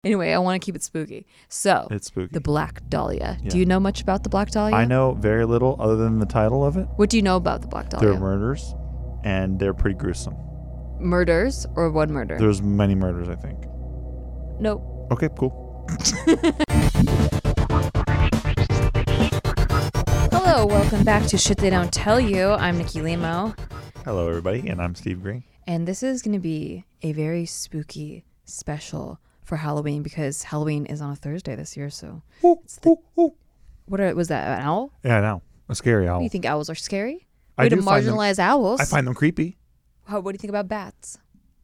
Anyway, I want to keep it spooky. So, It's spooky. the Black Dahlia. Yeah. Do you know much about the Black Dahlia? I know very little other than the title of it. What do you know about the Black Dahlia? They're murders, and they're pretty gruesome. Murders or one murder? There's many murders, I think. Nope. Okay, cool. Hello, welcome back to Shit They Don't Tell You. I'm Nikki Limo. Hello, everybody, and I'm Steve Green. And this is going to be a very spooky special for Halloween because Halloween is on a Thursday this year, so... Was that, an owl? Yeah, I know. A scary owl. Do you think owls are scary? I Way to do find them- marginalize owls. I find them creepy. What do you think about bats?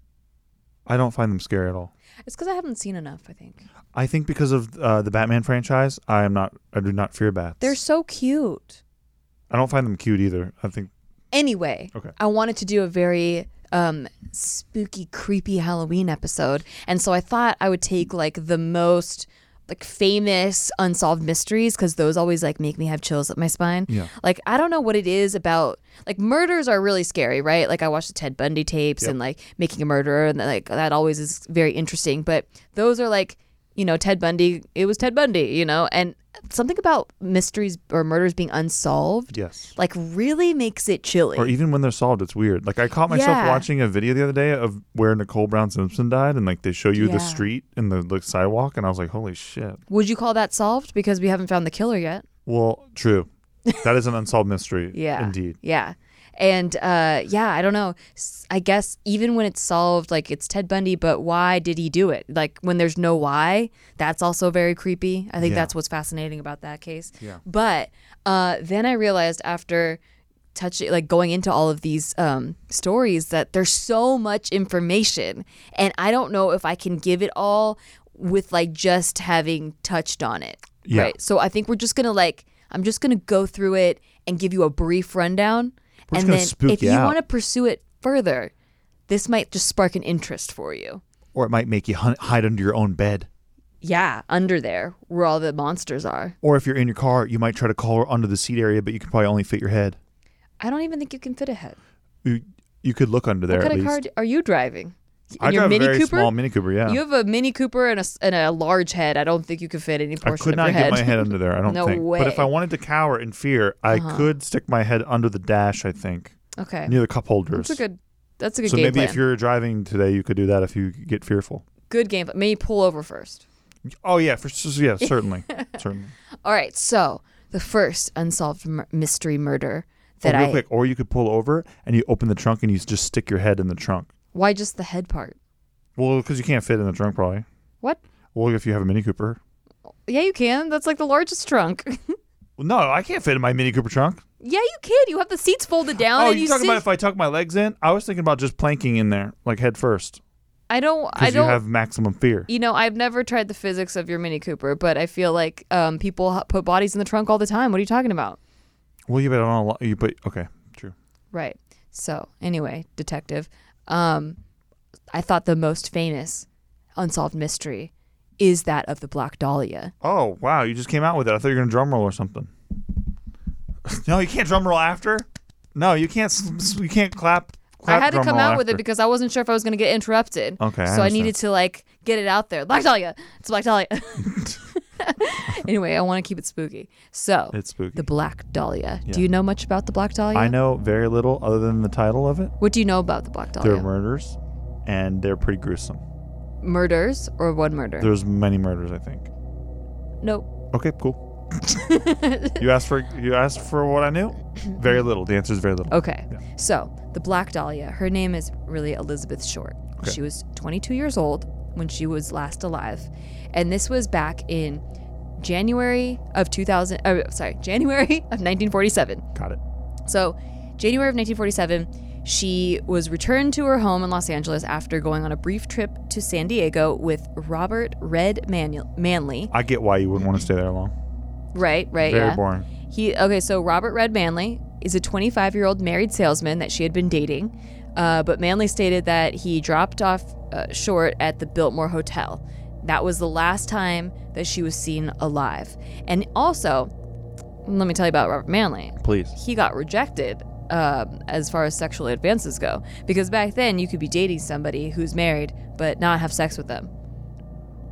I don't find them scary at all. It's because I haven't seen enough, I think. I think because of the Batman franchise, I do not fear bats. They're so cute. I don't find them cute either. I think. Anyway, Okay. I wanted to do a very spooky, creepy Halloween episode. And so I thought I would take like the most like famous unsolved mysteries because those always like make me have chills up my spine. Yeah. Like I don't know what it is about like murders are really scary, right? Like I watched the Ted Bundy tapes Yep. and like Making a Murderer and like that always is very interesting. But those are like, you know, Ted Bundy, it was Ted Bundy, you know, and something about mysteries or murders being unsolved Yes. like really makes it chilly. Or even when they're solved, it's weird. Like I caught myself Yeah. watching a video the other day of where Nicole Brown Simpson died, and like they show you Yeah. the street and the like, sidewalk, and I was like, holy shit. Would you call that solved? Because we haven't found the killer yet. Well, true. That is an unsolved mystery. Yeah. Indeed. Yeah. And I don't know. I guess even when it's solved, like it's Ted Bundy, but why did he do it? Like when there's no why, that's also very creepy. I think Yeah. that's what's fascinating about that case. Yeah. But then I realized after going into all of these stories that there's so much information, and I don't know if I can give it all with like just having touched on it. Yeah. Right. So I think we're just gonna I'm just gonna go through it and give you a brief rundown. We're just And gonna then spook if you you out. want to pursue it further, this might just spark an interest for you. Or it might make you hide under your own bed. Yeah, under there where all the monsters are. Or if you're in your car, you might try to crawl under the seat area, but you can probably only fit your head. I don't even think you can fit a head. You could look under there What at kind of least. car are you driving? I your drive Mini a very Cooper? small Mini Cooper, yeah. You have a Mini Cooper and a large head. I don't think you could fit any I portion could of not your head. get my head under there, I don't No think. way. But if I wanted to cower in fear, I could stick my head under the dash, I think. Okay. Near the cup holders. That's a good So game maybe plan. if you're driving today, you could do that if you get fearful. Good game plan. Maybe pull over first. Oh, yeah. Certainly. Certainly. All right. So the first unsolved mystery murder that real quick. Or you could pull over and you open the trunk and you just stick your head in the trunk. Why just the head part? Well, because you can't fit in the trunk probably. What? Well, if you have a Mini Cooper. Yeah, you can. That's like the largest trunk. Well, no, I can't fit in my Mini Cooper trunk. Yeah, you can. You have the seats folded down. Oh, and you talking about if I tuck my legs in? I was thinking about just planking in there, like head first. I don't. Because you have maximum fear. You know, I've never tried the physics of your Mini Cooper, but I feel like people put bodies in the trunk all the time. What are you talking about? Well, you bet on a lot. Okay, true. Right. So anyway, detective. I thought the most famous unsolved mystery is that of the Black Dahlia. Oh, wow. You just came out with it. I thought you were going to drum roll or something. No, you can't drum roll after. No, you can't. You can't clap. I had to drum come roll out with after. it because I wasn't sure if I was going to get interrupted. Okay, I So I understand. needed to get it out there. Black Dahlia. It's Black Dahlia. Anyway, I want to keep it spooky. So It's spooky. the Black Dahlia. Yeah. Do you know much about the Black Dahlia? I know very little other than the title of it. What do you know about the Black Dahlia? They're murders, and they're pretty gruesome. Murders or one murder? There's many murders, I think. Nope. Okay, cool. You asked for what I knew? Very little. The answer is very little. Okay. Yeah. So the Black Dahlia, her name is really Elizabeth Short. Okay. She was 22 years old when she was last alive. And this was back in January of 1947. Got it. So January of 1947, she was returned to her home in Los Angeles after going on a brief trip to San Diego with Robert Red Manley. I get why you wouldn't want to stay there long. Right, Very yeah. boring. So Robert Red Manley is a 25-year-old married salesman that she had been dating, but Manley stated that he dropped off Short at the Biltmore Hotel. That was the last time that she was seen alive. And also, let me tell you about Robert Manley. Please. He got rejected as far as sexual advances go, because back then you could be dating somebody who's married but not have sex with them.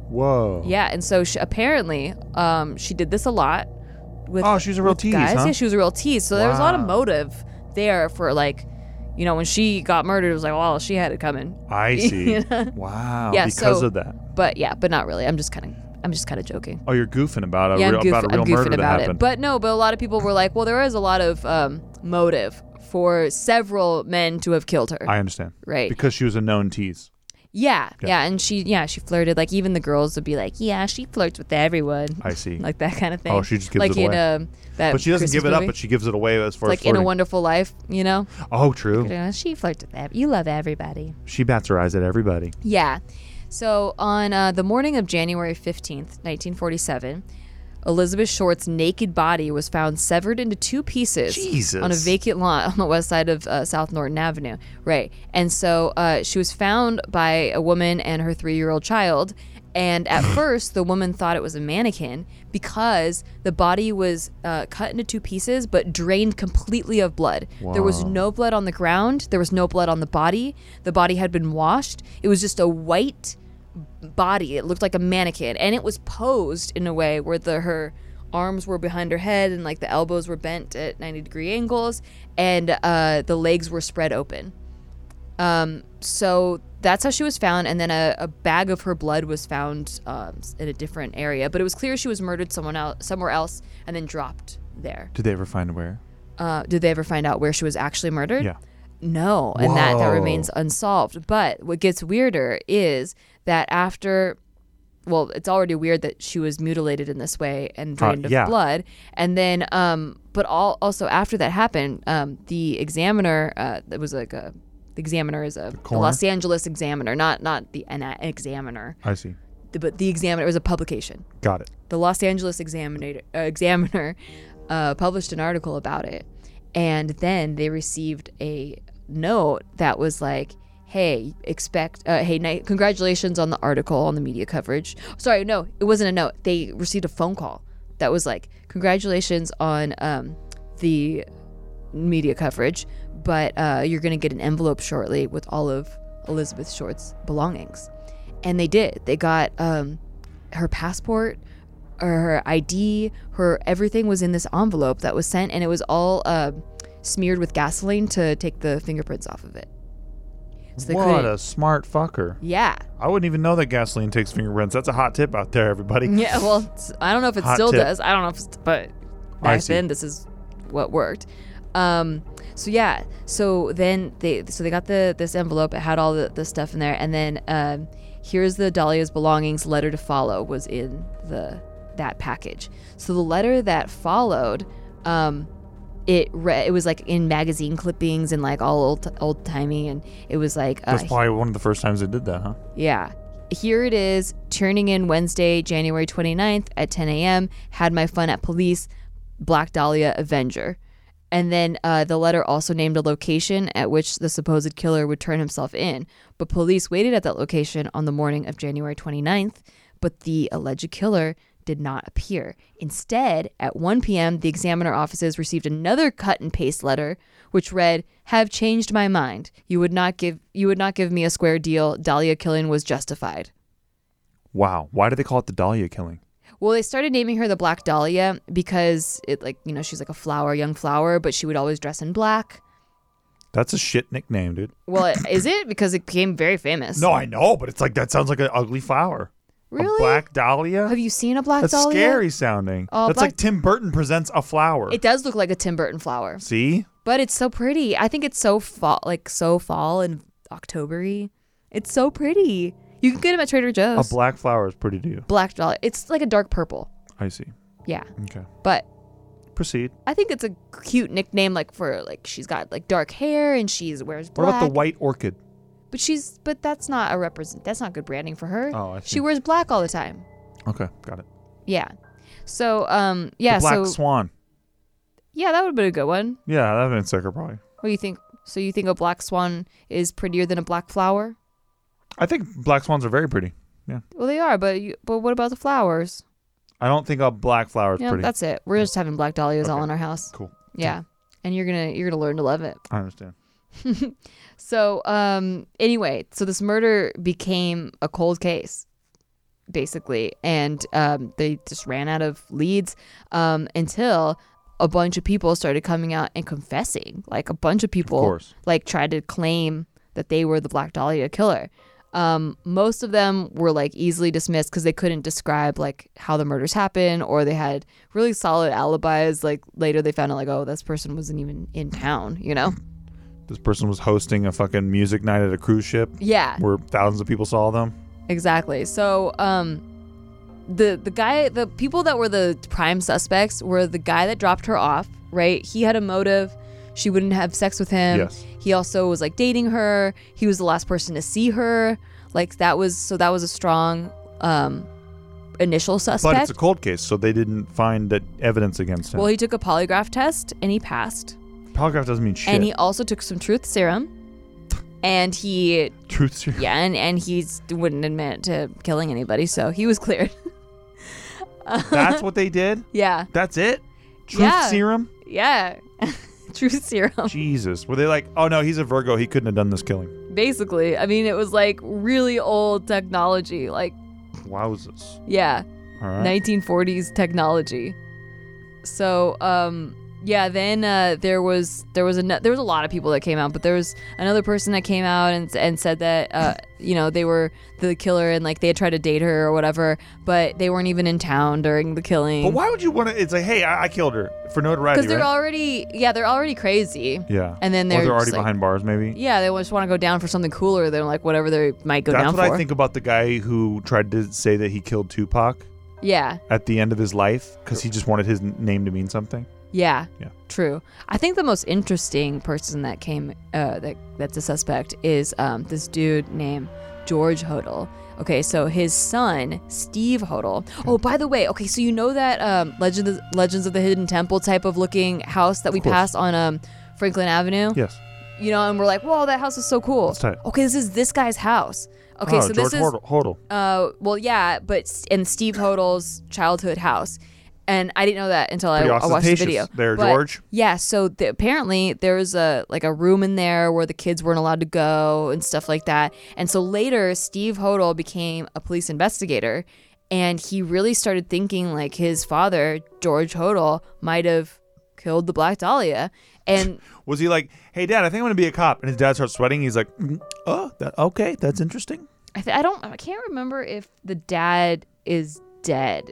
Whoa. Yeah, and so apparently she did this a lot with she's a real tease, guys. huh? Yeah, she was a real tease. So there was a lot of Wow. motive there for like, when she got murdered, it was like, well, she had it coming. I see. You know? Wow. Yeah, because so- of that. But not really. I'm just kind of joking. Oh, you're goofing about a Yeah, real, about a real I'm goofing murder that about it. happened. But no, but a lot of people were like, well, there is a lot of motive for several men to have killed her. I understand. Right. Because she was a known tease. Yeah, and she flirted. Like even the girls would be like, yeah, she flirts with everyone. I see. Like that kind of thing. Oh, she just gives like it away. in that But she doesn't Christmas give it up, movie. but she gives it away as far as Like in flirting. A Wonderful Life, Oh, true. She flirts with you love everybody. She bats her eyes at everybody. Yeah. So on the morning of January 15th, 1947, Elizabeth Short's naked body was found severed into two pieces Jesus. on a vacant lot on the west side of South Norton Avenue. Right. And so she was found by a woman and her 3-year-old child. And at first, the woman thought it was a mannequin because the body was cut into two pieces but drained completely of blood. There was Whoa. no blood on the ground. There was no blood on the body. The body had been washed. It was just a white body. It looked like a mannequin, and it was posed in a way where her arms were behind her head and like the elbows were bent at 90-degree angles, and the legs were spread open. So that's how she was found, and then a bag of her blood was found in a different area, but it was clear she was murdered somewhere else and then dropped there. Did they ever find where? Did they ever find out where she was actually murdered? Yeah. No, and that Whoa. remains unsolved. But what gets weirder is that it's already weird that she was mutilated in this way and drained of yeah. blood. And then, also after that happened, the Examiner, that was like the Examiner is the Los Angeles Examiner, not an Examiner, I see. but the Examiner was a publication. Got it. The Los Angeles Examiner published an article about it, and then they received a note that was like, hey, congratulations on the article, on the media coverage. Sorry, no, it wasn't a note. They received a phone call that was like, congratulations on the media coverage, but you're going to get an envelope shortly with all of Elizabeth Short's belongings. And they did. They got her passport, or her ID, everything was in this envelope that was sent, and it was all smeared with gasoline to take the fingerprints off of it. So they What couldn't- a smart fucker. Yeah. I wouldn't even know that gasoline takes fingerprints. That's a hot tip out there, everybody. Yeah, well, I don't know if it Hot still tip. does. I don't know but I back see. then this is what worked. So then they got this envelope. It had all the stuff in there, and then here's the Dahlia's belongings letter to follow was in that package. So the letter that followed, it was like in magazine clippings and like all old timey, and it was like That's probably one of the first times they did that, huh? yeah. Here it is, turning in Wednesday, January 29th at 10 a.m. Had my fun at police, Black Dahlia Avenger. And then the letter also named a location at which the supposed killer would turn himself in. But police waited at that location on the morning of January 29th, but the alleged killer did not appear. Instead, at 1 p.m., the Examiner offices received another cut and paste letter, which read, "Have changed my mind. You would not give me a square deal. Dahlia killing was justified." Wow. Why do they call it the Dahlia killing? Well, they started naming her the Black Dahlia because she's like a flower, young flower, but she would always dress in black. That's a shit nickname, dude. Well, is it? Because it became very famous. No, I know, but it's like, that sounds like an ugly flower. Really? A black dahlia? Have you seen a black That's dahlia? scary sounding. Oh, That's black- like Tim Burton presents a flower. It does look like a Tim Burton flower, See? but it's so pretty. I think it's so fall and October-y. It's so pretty. You can get them at Trader A Joe's. black flower is pretty to you. Black dahlia. It's like a dark purple. I see. Yeah, Okay. but Proceed. I think it's a cute nickname, she's got like dark hair and wears What black. about the white orchid? But that's not that's not good branding for her. Oh, I see. She wears black all the time. Okay, got it. Yeah. So The black swan. yeah, that would have been a good one. Yeah, that would have been sicker probably. What do you think? So you think a black swan is prettier than a black flower? I think black swans are very pretty. Yeah. Well, they are, but what about the flowers? I don't think a black flower is Yeah, pretty. that's it. We're just having black dahlias all Okay. in our house. Cool. Yeah. And you're gonna learn to love it. I understand. So anyway, so this murder became a cold case. basically, and they just ran out of leads until a bunch of people started coming out and confessing. Like a bunch of people like tried to claim that they were the Black Dahlia killer. Most of them were like easily dismissed because they couldn't describe like how the murders happened, or they had really solid alibis. Like later they found out like, oh, this person wasn't even in town, you know? This person was hosting a fucking music night at a cruise ship. Yeah. Where thousands of people saw them. Exactly. So, the people that were the prime suspects were the guy that dropped her off, right? He had a motive. She wouldn't have sex with him. Yes. He also was like dating her. He was the last person to see her. Like that was a strong initial suspect. But it's a cold case, so they didn't find that evidence against him. Well, he took a polygraph test and he passed. Polygraph doesn't mean shit. And he also took some truth serum. And he... Truth serum? Yeah, and he wouldn't admit to killing anybody, so he was cleared. That's what they did? Yeah. That's it? Truth serum? Yeah. Truth serum. Jesus. Were they like, oh no, he's a Virgo, he couldn't have done this killing? Basically. I mean, it was like really old technology. Like... Wowzers. Yeah. All right. 1940s technology. So, yeah, then there was a lot of people that came out, but there was another person that came out and said that they were the killer and like they had tried to date her or whatever, but they weren't even in town during the killing. But why would you want to? It's like, hey, I killed her for notoriety, because they're already crazy. Yeah, and then they're already like, behind bars, maybe. Yeah, they just want to go down for something cooler than like whatever they might go down for. That's what I think about the guy who tried to say that he killed Tupac. Yeah. At the end of his life, because he just wanted his name to mean something. Yeah, true. I think the most interesting person that came, that's a suspect, is this dude named George Hodel. Okay, so his son, Steve Hodel. Oh, by the way, okay, so you know that Legends of the Hidden Temple type of looking house that we passed on Franklin Avenue? Yes. You know, and we're like, whoa, that house is so cool. That's tight. Okay, this is this guy's house. Okay, so George this is Hodel. Well, yeah, but in Steve Hodel's childhood house. And I didn't know that until I watched the video. There, George. Yeah, so apparently there was a room in there where the kids weren't allowed to go and stuff like that. And so later, Steve Hodel became a police investigator, and he really started thinking like his father, George Hodel, might have killed the Black Dahlia. And was he like, "Hey, Dad, I think I'm gonna be a cop"? And his dad starts sweating. He's like, "Okay, that's interesting." I can't remember if the dad is dead.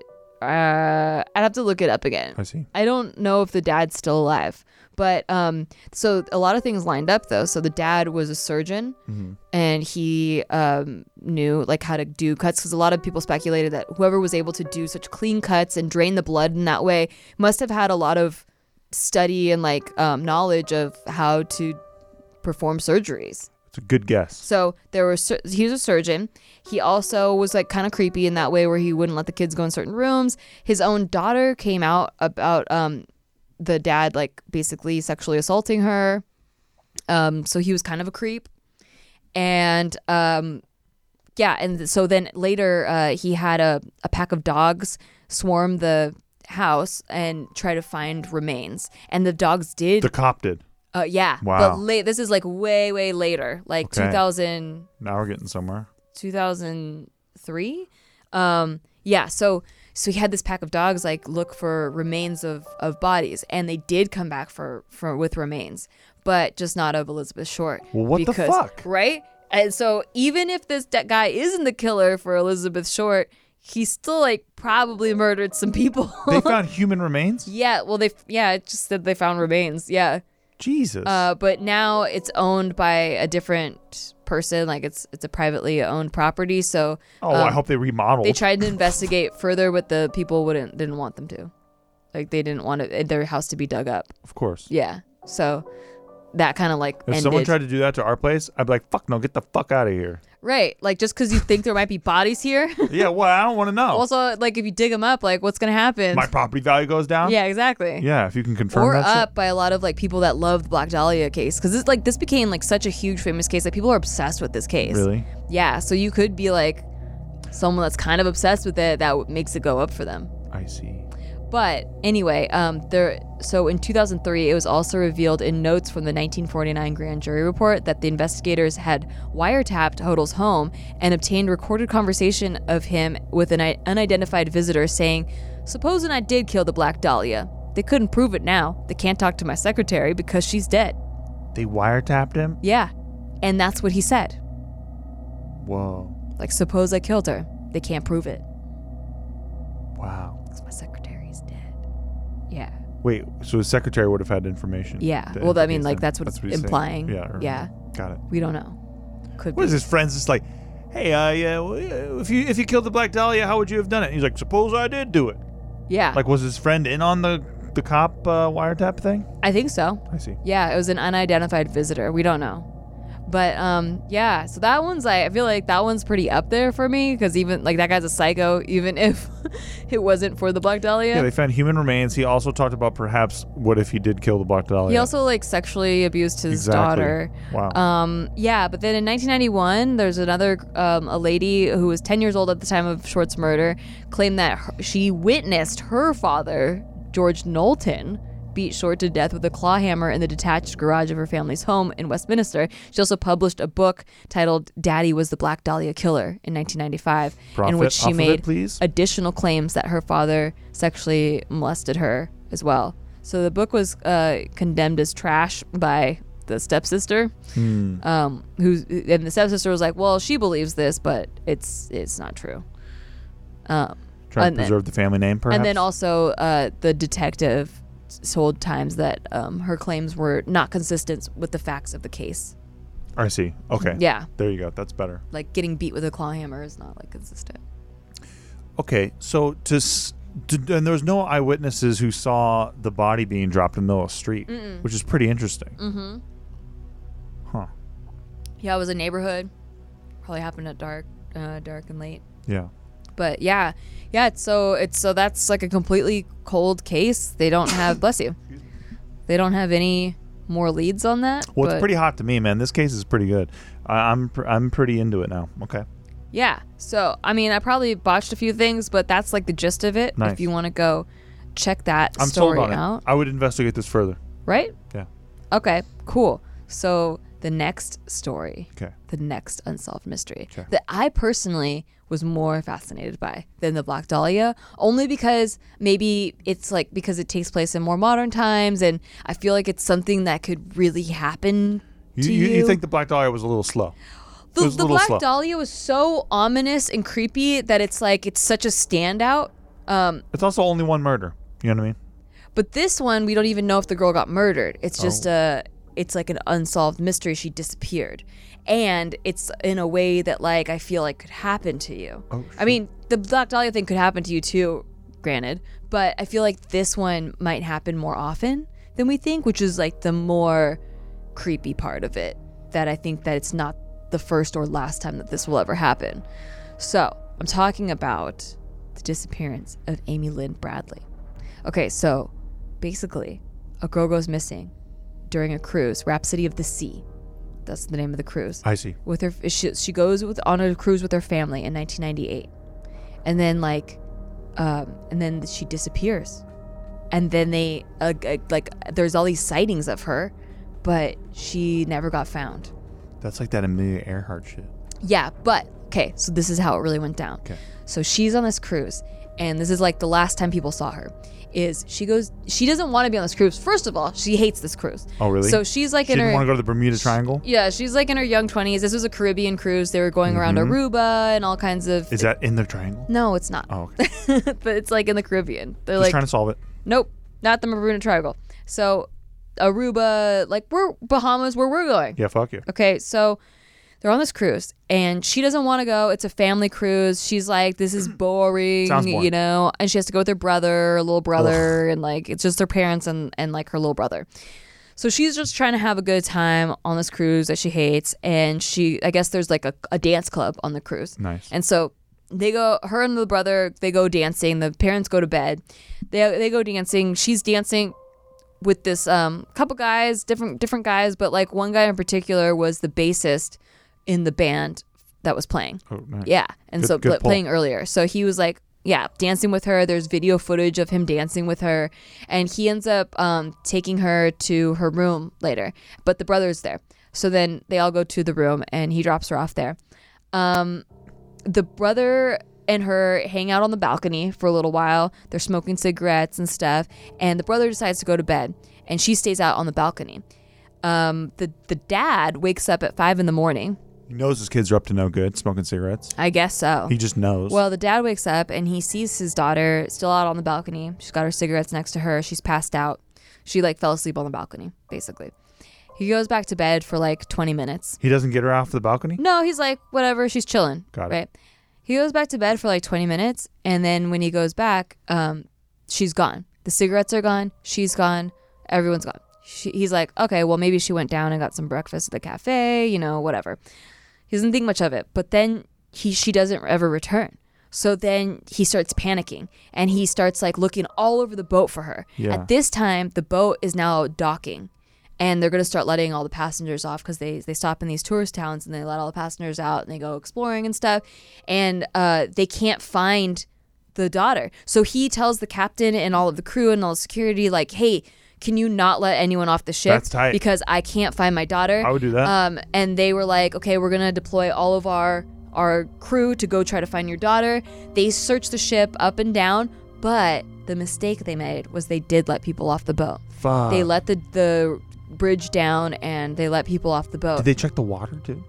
I'd have to look it up again. I see. I don't know if the dad's still alive, but so a lot of things lined up though. So the dad was a surgeon, and he knew like how to do cuts, because a lot of people speculated that whoever was able to do such clean cuts and drain the blood in that way must have had a lot of study and like knowledge of how to perform surgeries. It's a good guess. So he was a surgeon. He also was like kind of creepy in that way where he wouldn't let the kids go in certain rooms. His own daughter came out about the dad like basically sexually assaulting her. So he was kind of a creep. And and so then later he had a pack of dogs swarm the house and try to find remains. And the dogs did. The cop did. Yeah. Wow. But this is like way later, like 2000. Now we're getting somewhere. 2003. Yeah. So he had this pack of dogs like look for remains of bodies, and they did come back with remains, but just not of Elizabeth Short. Well, what the fuck? Right. And so even if this guy isn't the killer for Elizabeth Short, he still like probably murdered some people. They found human remains? Yeah. Well, it just said they found remains. Yeah. Jesus. But now it's owned by a different person. Like it's a privately owned property. So I hope they remodeled. They tried to investigate further, but the people didn't want them to. Like they didn't want their house to be dug up. Of course. Yeah. So that kind of like if someone tried to do that to our place, I'd be like, fuck no, get the fuck out of here. Right. Like just because you think there might be bodies here. Yeah, well, I don't want to know. Also, like if you dig them up, like what's going to happen? My property value goes down? Yeah, exactly. Yeah, if you can confirm or that up shit. by a lot of like people that love the Black Dahlia case, because this became like such a huge famous case. Like people are obsessed with this case. Really? Yeah, so you could be like someone that's kind of obsessed with it that makes it go up for them. I see. But anyway, so in 2003, it was also revealed in notes from the 1949 grand jury report that the investigators had wiretapped Hodl's home and obtained recorded conversation of him with an unidentified visitor saying, "Supposing I did kill the Black Dahlia. They couldn't prove it now. They can't talk to my secretary because she's dead." They wiretapped him? Yeah. And that's what he said. Whoa. Like, suppose I killed her. They can't prove it. Wow. Because my secretary is dead. Yeah. Wait, so his secretary would have had information? Yeah. to Well, I mean, indicate like, that- that's what it's he's saying. implying. Yeah. Yeah. Got it. We don't know. Could What be. is his friends just like, hey, yeah, well, if you killed the Black Dahlia, how would you have done it? He's like, suppose I did do it. Yeah. Like, was his friend in on the cop wiretap thing? I think so. I see. Yeah, it was an unidentified visitor. We don't know. But yeah, so that one's I feel like that one's pretty up there for me because even like that guy's a psycho, even if it wasn't for the Black Dahlia. Yeah, they found human remains. He also talked about perhaps what if he did kill the Black Dahlia. He also like sexually abused his daughter. Wow. Yeah, but then in 1991, there's another a lady who was 10 years old at the time of Short's murder claimed that she witnessed her father, George Knowlton, beat Short to death with a claw hammer in the detached garage of her family's home in Westminster. She also published a book titled "Daddy Was the Black Dahlia Killer" in 1995, in which she made additional claims that her father sexually molested her as well. So the book was condemned as trash by the stepsister, and the stepsister was like, "Well, she believes this, but it's not true." Trying to preserve the family name, perhaps. And then also the detective told Times that her claims were not consistent with the facts of the case. I see. Okay. Yeah. There you go. That's better. Like getting beat with a claw hammer is not like consistent. Okay, so and there was no eyewitnesses who saw the body being dropped in the middle of the street, which is pretty interesting. Mm-hmm. Huh. Yeah, it was a neighborhood. Probably happened at dark and late. Yeah. But yeah. So that's like a completely cold case. They don't have bless you. They don't have any more leads on that. Well, it's pretty hot to me, man. This case is pretty good. I'm pretty into it now. Okay. Yeah. So I mean, I probably botched a few things, but that's like the gist of it. Nice. If you want to go check that I'm story sold on out, it. I would investigate this further. right? Yeah. Okay. Cool. So the next story. Okay. The next unsolved mystery Okay. that I personally was more fascinated by than the Black Dahlia, only because maybe it's like because it takes place in more modern times, and I feel like it's something that could really happen to you. You think the Black Dahlia was a little slow? The Black Dahlia was so ominous and creepy that it's like it's such a standout. It's also only one murder. You know what I mean? But this one, we don't even know if the girl got murdered. It's just it's like an unsolved mystery. She disappeared. And it's in a way that like I feel like could happen to you. Oh, I mean, the Black Dahlia thing could happen to you too, granted. But I feel like this one might happen more often than we think, which is like the more creepy part of it. That I think that it's not the first or last time that this will ever happen. So I'm talking about the disappearance of Amy Lynn Bradley. Okay, so basically, a girl goes missing during a cruise, Rhapsody of the Sea. That's the name of the cruise. I see. With her, she goes on a cruise with her family in 1998, and then she disappears, and then they there's all these sightings of her, but she never got found. That's like that Amelia Earhart shit. Yeah, but okay, so this is how it really went down. Okay. So she's on this cruise, and this is like the last time people saw her. She doesn't want to be on this cruise. First of all, she hates this cruise. Oh, really? So she's like She in didn't her want to go to the Bermuda Triangle? Yeah, she's like in her young 20s. This was a Caribbean cruise. They were going around Aruba and all kinds of. Is that in the triangle? No, it's not. Oh, okay. But it's like in the Caribbean. They're Just like trying to solve it. Nope, not the Bermuda Triangle. So Aruba, like we're Bahamas, where we're going. Yeah, fuck you. Okay, so they're on this cruise, and she doesn't want to go. It's a family cruise. She's like, this is boring, Sounds boring. you know? And she has to go with her brother, her little brother, and like it's just her parents and like her little brother. So she's just trying to have a good time on this cruise that she hates, and I guess there's like a dance club on the cruise. Nice. And so her and the brother, they go dancing. The parents go to bed. They go dancing. She's dancing with this couple guys, different guys, but like one guy in particular was the bassist in the band that was playing. Oh, nice. Yeah. And Good- so good pull. playing earlier. So he was like Yeah, dancing with her. There's video footage of him dancing with her, and he ends up taking her to her room later. But the brother's there, so then they all go to the room, and he drops her off there. The brother and her hang out on the balcony for a little while. They're smoking cigarettes and stuff, and the brother decides to go to bed, and she stays out on the balcony. The dad wakes up at 5 a.m. He knows his kids are up to no good, smoking cigarettes. I guess so. He just knows. Well, the dad wakes up and he sees his daughter still out on the balcony. She's got her cigarettes next to her. She's passed out. She fell asleep on the balcony, basically. He goes back to bed for 20 minutes. He doesn't get her off the balcony? No, he's like, whatever, she's chilling. Got it. Right? He goes back to bed for 20 minutes, and then when he goes back, she's gone. The cigarettes are gone. She's gone. Everyone's gone. He's like, okay, well, maybe she went down and got some breakfast at the cafe, whatever. He doesn't think much of it, but then she doesn't ever return. So then he starts panicking, and he starts looking all over the boat for her. Yeah. At this time, the boat is now docking, and they're going to start letting all the passengers off because they stop in these tourist towns and they let all the passengers out and they go exploring and stuff. And they can't find the daughter. So he tells the captain and all of the crew and all the security, hey, can you not let anyone off the ship? That's tight. Because I can't find my daughter. I would do that. And they were like, okay, we're going to deploy all of our crew to go try to find your daughter. They searched the ship up and down, but the mistake they made was they did let people off the boat. Fuck. They let the bridge down and they let people off the boat. Did they check the water too?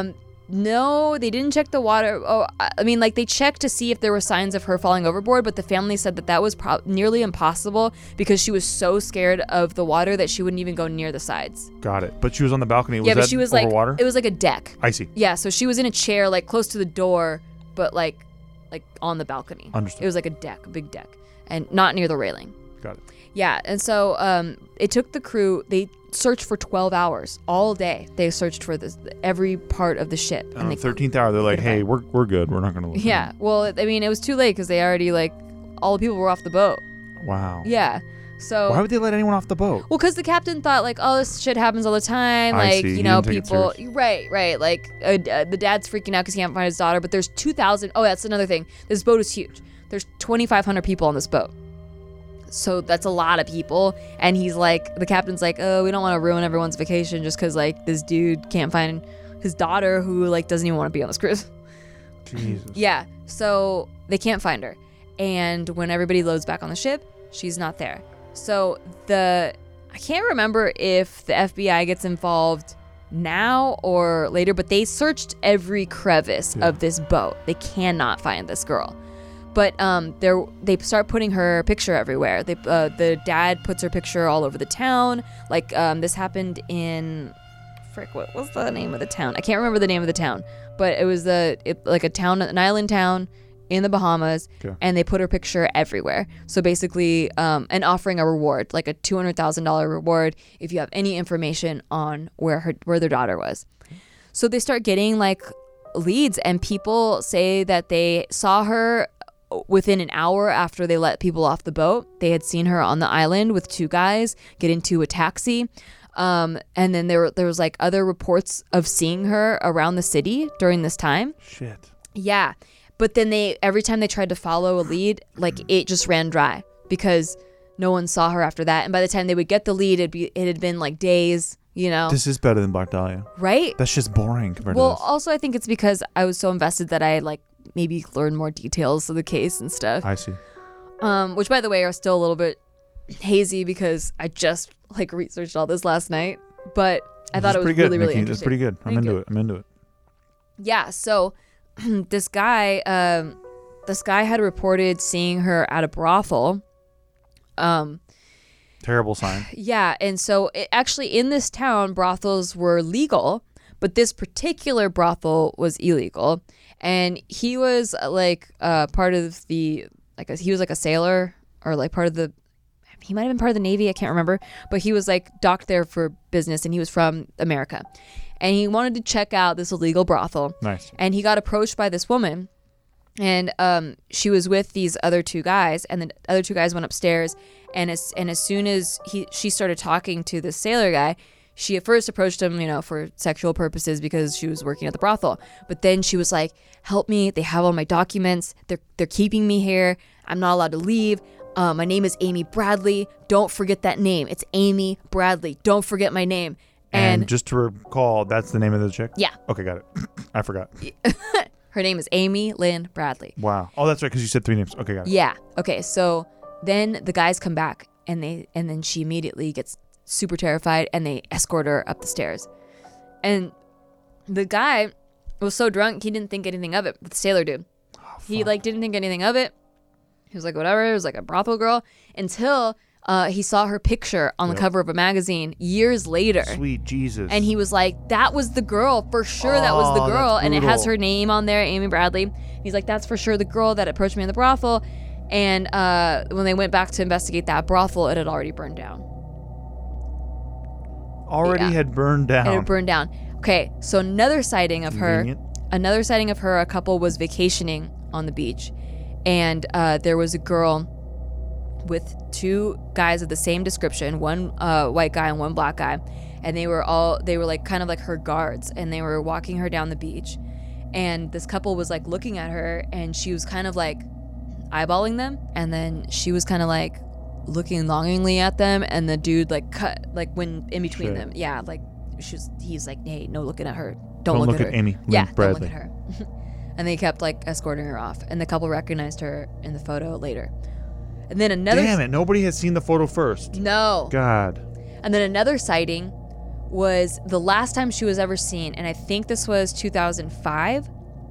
No, they didn't check the water. Oh, they checked to see if there were signs of her falling overboard, but the family said that was nearly impossible because she was so scared of the water that she wouldn't even go near the sides. Got it. But she was on the balcony. Was yeah, but that she was over water? It was like a deck. I see. Yeah, so she was in a chair, close to the door, but like on the balcony. Understood. It was like a deck, a big deck, and not near the railing. Got it. Yeah, and so it took the crew. They searched for 12 hours all day. They searched for every part of the ship. And on the 13th hour, they're like, "Hey, we're good. We're not going to look." Yeah. Well, it was too late because they already all the people were off the boat. Wow. Yeah. So why would they let anyone off the boat? Well, because the captain thought oh, this shit happens all the time. I see. He didn't take it people. serious. Right. The dad's freaking out because he can't find his daughter. But there's 2,000. Oh, that's another thing. This boat is huge. There's 2,500 people on this boat. So that's a lot of people. And he's the captain's oh, we don't want to ruin everyone's vacation just because this dude can't find his daughter who doesn't even want to be on this cruise. Jesus. Yeah. So they can't find her. And when everybody loads back on the ship, she's not there. So I can't remember if the FBI gets involved now or later, but they searched every crevice of this boat. They cannot find this girl. But they start putting her picture everywhere. The dad puts her picture all over the town. This happened in, what was the name of the town? I can't remember the name of the town, but it was an island town in the Bahamas, and they put her picture everywhere. So basically, and offering a reward, a $200,000 reward if you have any information on where their daughter was. So they start getting leads, and people say that they saw her within an hour after they let people off the boat. They had seen her on the island with 2 guys get into a taxi. And then there was other reports of seeing her around the city during this time. Shit. Yeah. But then every time they tried to follow a lead, it just ran dry because no one saw her after that. And by the time they would get the lead, it had been days, This is better than Black Dahlia. Right? That's just boring compared to Well, this. also I think it's because I was so invested that I maybe learned more details of the case and stuff. I see. Which by the way are still a little bit hazy because I just researched all this last night. But I thought it was really, really interesting. It's pretty good. I'm into it. Yeah, so this guy had reported seeing her at a brothel. Terrible sign. Yeah, and so actually in this town, brothels were legal, but this particular brothel was illegal. And he was part of the he was a sailor or part of the. He might have been part of the Navy. I can't remember, but he was docked there for business, and he was from America, and he wanted to check out this illegal brothel. Nice. And he got approached by this woman, and she was with these other 2 guys, and the other 2 guys went upstairs, and as soon as she started talking to the sailor guy, she at first approached him, for sexual purposes because she was working at the brothel. But then she was like, help me. They have all my documents. They're keeping me here. I'm not allowed to leave. My name is Amy Bradley. Don't forget that name. It's Amy Bradley. Don't forget my name. And just to recall, that's the name of the chick? Yeah. Okay, got it. I forgot. Her name is Amy Lynn Bradley. Wow. Oh, that's right, because you said 3 names. Okay, got it. Yeah. Okay, so then the guys come back, and then she immediately gets super terrified, and they escort her up the stairs. And the guy was so drunk, he didn't think anything of it. The sailor dude. He didn't think anything of it. He was like, whatever. It was like a brothel girl until he saw her picture on the cover of a magazine years later. Sweet Jesus. And he was like, that was the girl. For sure that was the girl. And it has her name on there, Amy Bradley. He's like, that's for sure the girl that approached me in the brothel. And when they went back to investigate that brothel, it had already burned down. Had burned down. It had burned down. Okay, so another sighting of her, a couple was vacationing on the beach. And there was a girl with 2 guys of the same description, one white guy and one black guy, and they were like kind of like her guards, and they were walking her down the beach, and this couple was like looking at her, and she was kind of like eyeballing them, and then she was kind of like looking longingly at them, and the dude like cut like when in between them, he's like, hey, no looking at her, don't look at her. Amy Lynn Bradley. don't look at her. And they kept like escorting her off, and the couple recognized her in the photo later. And then another... Damn it, nobody had seen the photo first. No. God. And then another sighting was the last time she was ever seen, and I think this was 2005.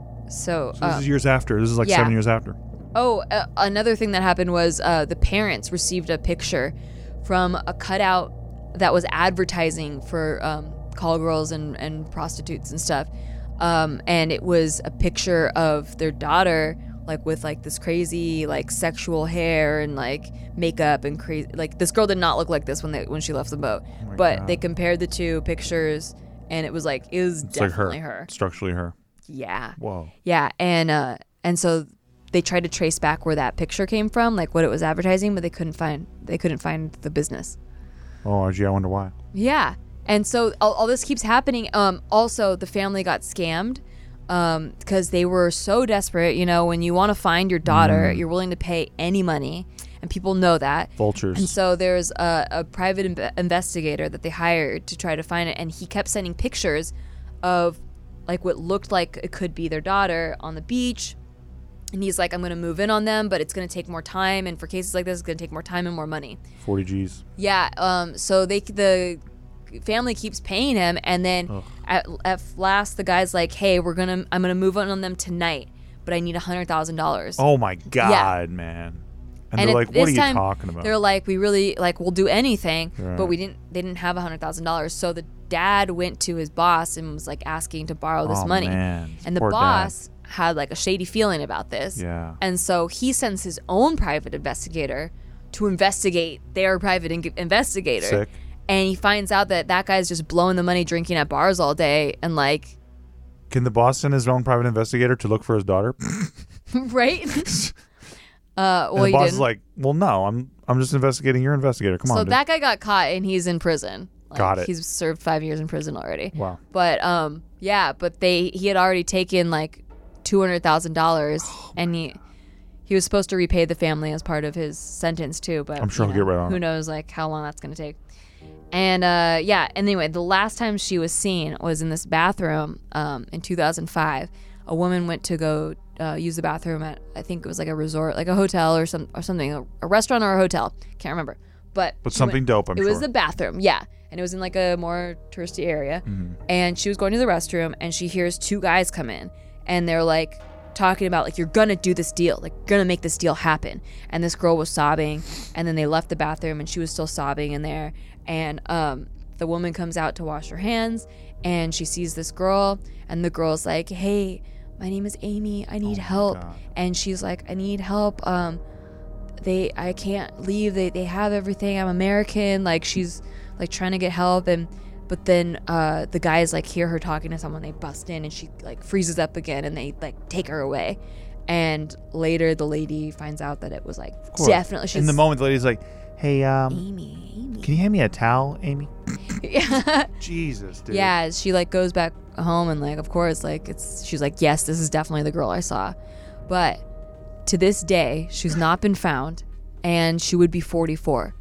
So this is years after. This is like 7 years after. Oh, another thing that happened was the parents received a picture from a cutout that was advertising for call girls and prostitutes and stuff. And it was a picture of their daughter like with like this crazy like sexual hair and like makeup and crazy, like this girl did not look like this when she left the boat. But God. They compared the 2 pictures, and it was definitely like her. Structurally her. Yeah. Whoa. Yeah, and so they tried to trace back where that picture came from, like what it was advertising, but they couldn't find the business. Oh, gee, I wonder why. Yeah. And so all this keeps happening. Also, the family got scammed because they were so desperate. When you want to find your daughter, you're willing to pay any money, and people know that. Vultures. And so there's a private investigator that they hired to try to find it, and he kept sending pictures of like what looked like it could be their daughter on the beach. And he's like, I'm going to move in on them, but it's going to take more time. And for cases like this, it's going to take more time and more money. 40 G's. Yeah. So the family keeps paying him, and then at last the guy's like, hey, I'm gonna move on them tonight, but I need $100,000. Oh my God, man. And they're like, what are you talking about? They're like, we really like, we'll do anything, but they didn't have $100,000. So the dad went to his boss and was like asking to borrow this money. Man. And the boss had like a shady feeling about this. Yeah. And so he sends his own private investigator to investigate their private investigator. Sick. And he finds out that guy's just blowing the money drinking at bars all day, and like... Can the boss send his own private investigator to look for his daughter? Right? Well, and the he boss didn't. is like, well, no, I'm just investigating your investigator. Come on, So dude. that guy got caught, and he's in prison. Like, Got it. He's served 5 years in prison already. Wow. But, but he had already taken like $200,000, and he was supposed to repay the family as part of his sentence too, but I'm sure he'll get right on who it. knows like how long that's going to take. And anyway, the last time she was seen was in this bathroom in 2005. A woman went to go use the bathroom at, I think it was like a resort, like a hotel or something, a restaurant or a hotel. Can't remember. But something dope, I'm sure. It was the bathroom, yeah. And it was in like a more touristy area. Mm-hmm. And she was going to the restroom, and she hears 2 guys come in. And they're like talking about like, you're going to do this deal. Like, you're going to make this deal happen. And this girl was sobbing. And then they left the bathroom, and she was still sobbing in there. And the woman comes out to wash her hands, and she sees this girl, and the girl's like, hey, my name is Amy, I need help. And she's like, I need help. I can't leave, they have everything, I'm American. Like, she's like trying to get help, but then the guys like hear her talking to someone, they bust in, and she like freezes up again, and they like take her away. And later the lady finds out that it was like definitely in the moment the lady's like, Hey, Amy. can you hand me a towel, Amy? Yeah. Jesus, dude. Yeah, she like goes back home and like, of course, like she's like, yes, this is definitely the girl I saw. But to this day, she's not been found, and she would be 44.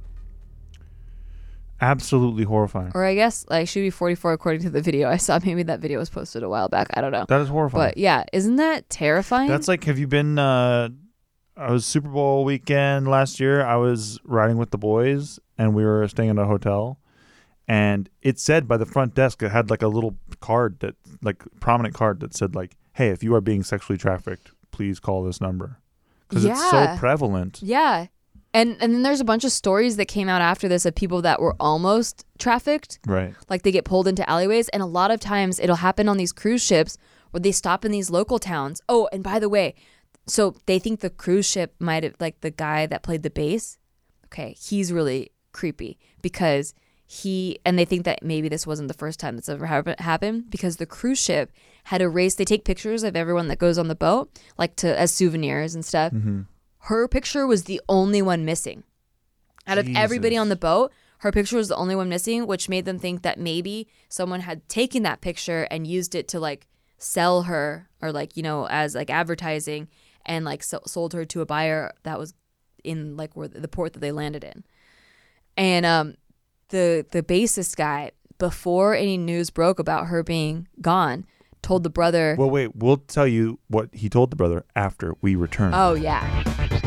Absolutely horrifying. Or I guess like she'd be 44 according to the video I saw. Maybe that video was posted a while back. I don't know. That is horrifying. But yeah, isn't that terrifying? That's like, have you been, I was Super Bowl weekend last year. I was riding with the boys and we were staying in a hotel, and it said by the front desk, it had like a little card that like prominent card that said like, hey, if you are being sexually trafficked, please call this number. Because it's so prevalent. Yeah. And then there's a bunch of stories that came out after this of people that were almost trafficked. Right. Like they get pulled into alleyways. And a lot of times it'll happen on these cruise ships where they stop in these local towns. Oh, and by the way, so they think the cruise ship might have, like the guy that played the bass. Okay, he's really creepy because and they think that maybe this wasn't the first time that's ever happened, because the cruise ship had a race. They take pictures of everyone that goes on the boat, like as souvenirs and stuff. Mm-hmm. Her picture was the only one missing. Out of everybody on the boat, her picture was the only one missing, which made them think that maybe someone had taken that picture and used it to like sell her, or like, you know, as like advertising, and like sold her to a buyer that was in like where the port that they landed in. And the bassist guy, before any news broke about her being gone, told the brother. Well, wait, we'll tell you what he told the brother after we return. Oh, yeah.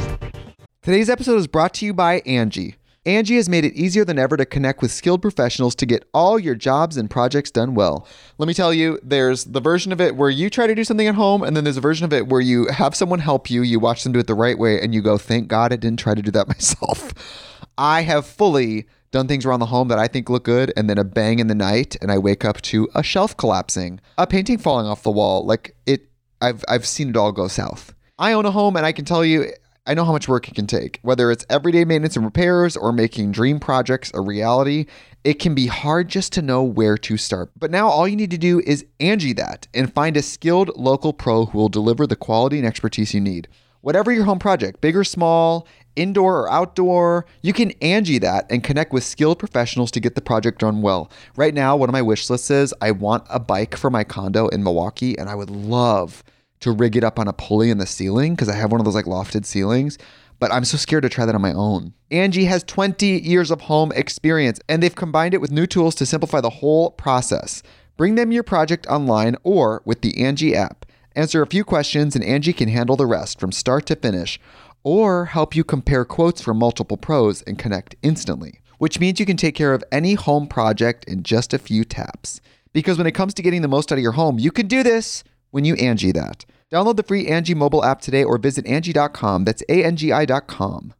Today's episode is brought to you by Angie. Angie has made it easier than ever to connect with skilled professionals to get all your jobs and projects done well. Let me tell you, there's the version of it where you try to do something at home, and then there's a version of it where you have someone help you, you watch them do it the right way, and you go, thank God I didn't try to do that myself. I have fully done things around the home that I think look good, and then a bang in the night, and I wake up to a shelf collapsing, a painting falling off the wall. Like I've seen it all go south. I own a home, and I can tell you, I know how much work it can take. Whether it's everyday maintenance and repairs or making dream projects a reality, it can be hard just to know where to start. But now all you need to do is Angie that and find a skilled local pro who will deliver the quality and expertise you need. Whatever your home project, big or small, indoor or outdoor, you can Angie that and connect with skilled professionals to get the project done well. Right now, one of my wish lists is I want a bike for my condo in Milwaukee, and I would love to rig it up on a pulley in the ceiling because I have one of those like lofted ceilings, but I'm so scared to try that on my own. Angie has 20 years of home experience, and they've combined it with new tools to simplify the whole process. Bring them your project online or with the Angie app. Answer a few questions and Angie can handle the rest from start to finish, or help you compare quotes from multiple pros and connect instantly, which means you can take care of any home project in just a few taps. Because when it comes to getting the most out of your home, you can do this when you Angie that. Download the free Angie mobile app today or visit Angie.com. That's ANGI.com.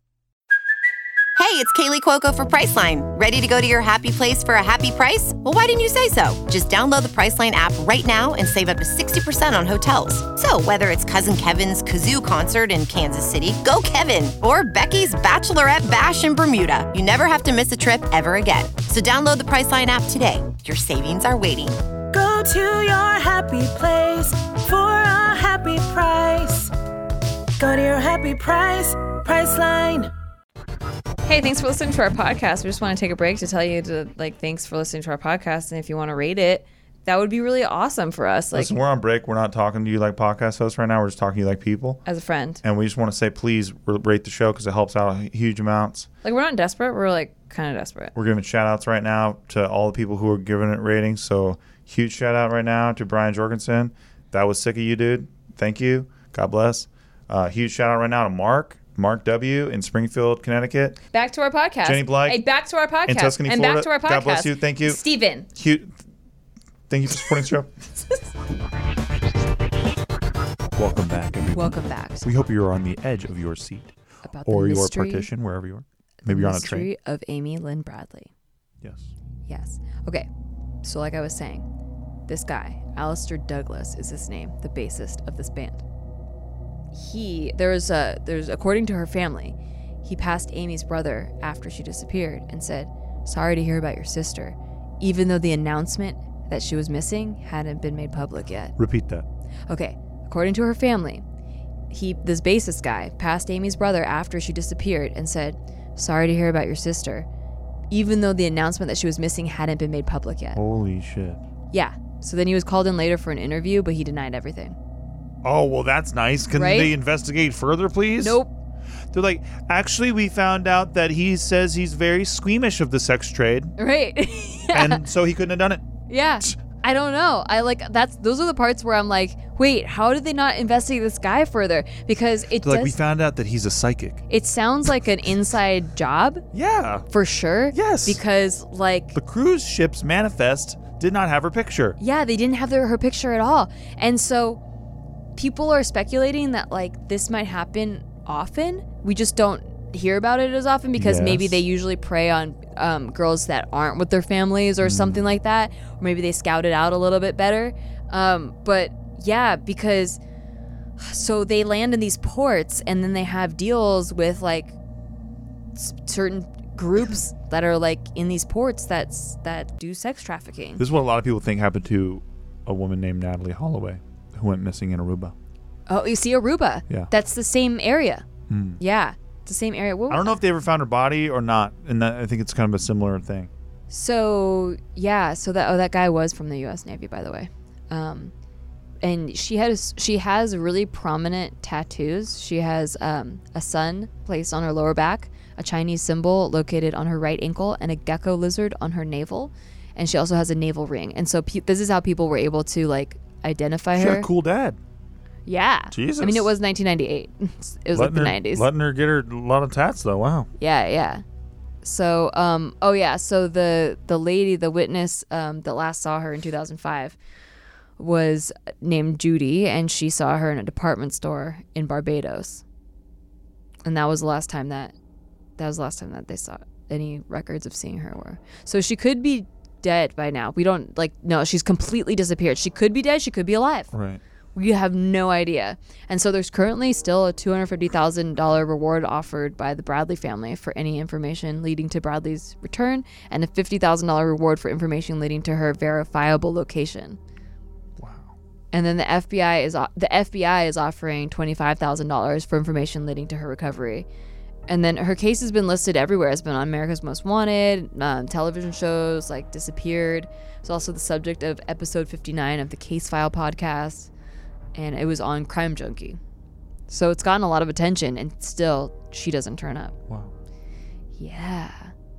Hey, it's Kaylee Cuoco for Priceline. Ready to go to your happy place for a happy price? Well, why didn't you say so? Just download the Priceline app right now and save up to 60% on hotels. So whether it's Cousin Kevin's Kazoo Concert in Kansas City, go Kevin, or Becky's Bachelorette Bash in Bermuda, you never have to miss a trip ever again. So download the Priceline app today. Your savings are waiting. Go to your happy place for a happy price. Go to your happy price, Priceline. Hey, thanks for listening to our podcast. We just want to take a break to tell you thanks for listening to our podcast. And if you want to rate it, that would be really awesome for us. Listen, we're on break. We're not talking to you like podcast hosts right now. We're just talking to you like people. As a friend. And we just want to say, please rate the show because it helps out huge amounts. Like, we're not desperate. We're like kind of desperate. We're giving shout outs right now to all the people who are giving it ratings. So huge shout out right now to Brian Jorgensen. That was sick of you, dude. Thank you. God bless. Huge shout out right now to Mark W. in Springfield, Connecticut. Back to our podcast. Jenny Blake. Hey, back to our podcast. In Tuscany, and Florida. Back to our podcast. God bless you. Thank you. Steven. Thank you for supporting the show. Welcome back, everyone. Welcome back. We hope you're on the edge of your seat About or the your mystery, partition, wherever you are. Maybe you're on a train. Mystery of Amy Lynn Bradley. Yes. Okay. So like I was saying, this guy, Alistair Douglas is his name, the bassist of this band. There's according to her family, he passed Amy's brother after she disappeared and said, "Sorry to hear about your sister," even though the announcement that she was missing hadn't been made public yet. Repeat that. Okay. According to her family, this bassist guy passed Amy's brother after she disappeared and said, sorry to hear about your sister, even though the announcement that she was missing hadn't been made public yet. Holy shit. Yeah. So then he was called in later for an interview, but he denied everything. Oh, well, that's nice. Can Right? they investigate further, please? Nope. They're like, actually, we found out that he says he's very squeamish of the sex trade, Right. Yeah. and so he couldn't have done it. Yeah. I don't know. Those are the parts where I'm like, wait, how did they not investigate this guy further? Because it They're like, we does, found out that he's a psychic. it sounds like an inside job Yeah. for sure. Yes. Because like, The cruise ship's manifest did not have her picture. yeah, they didn't have her picture at all. And so people are speculating that like this might happen often. We just don't hear about it as often because maybe Yes. they usually prey on girls that aren't with their families or something like that. Or maybe they scout it out a little bit better. But yeah, because so they land in these ports and then they have deals with like certain groups that are like in these ports that do sex trafficking. This is what a lot of people think happened to a woman named Natalie Holloway who went missing in Aruba. Oh, you see Aruba? Yeah. That's the same area. Yeah, it's the same area. I don't know if they ever found her body or not, and I think it's kind of a similar thing. So yeah, so that guy was from the U.S. Navy, by the way, and she has really prominent tattoos. She has a sun placed on her lower back, a Chinese symbol located on her right ankle, and a gecko lizard on her navel, and she also has a navel ring. And so this is how people were able to like identify She her. had a cool dad. Yeah. Jesus. I mean, it was 1998. It was like the 90s. Letting her get her a lot of tats, though. Wow. Yeah. So, so the lady, the witness that last saw her in 2005 was named Judy, and she saw her in a department store in Barbados. And that was the last time that they saw any records of seeing her were. So she could be dead by now. We don't no, she's completely disappeared. She could be dead, she could be alive. Right. We have no idea. And so there's currently still a $250,000 reward offered by the Bradley family for any information leading to Bradley's return, and a $50,000 reward for information leading to her verifiable location. Wow. And then the FBI is offering $25,000 for information leading to her recovery. And then her case has been listed everywhere. It's been on America's Most Wanted, television shows like Disappeared. It's also the subject of episode 59 of the Case File podcast. And it was on Crime Junkie. So it's gotten a lot of attention, and still she doesn't turn up. Wow. Yeah.